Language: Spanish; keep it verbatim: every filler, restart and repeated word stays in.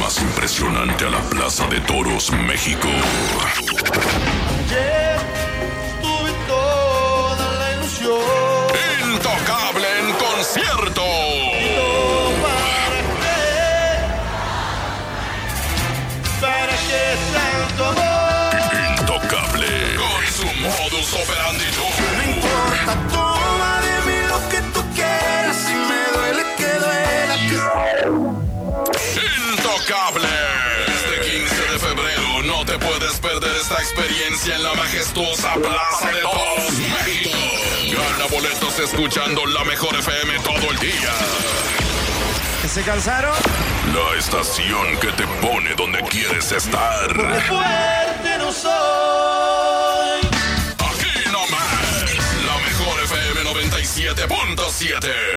más impresionante a la Plaza de Toros México. Ayer tuve toda la ilusión. Intocable en concierto. ¿Para qué tanto amor? Intocable con su modus operandi. No importa, toma de mí lo que tú quieras. Si me duele, que duela. Intocable. Este quince de febrero no te puedes perder esta experiencia en la majestuosa Plaza de Toros México. Gana boletos escuchando la mejor F M todo el día. ¿Se cansaron? La estación que te pone donde quieres estar. Porque fuerte no soy. Aquí nomás, la mejor F M noventa y siete punto siete.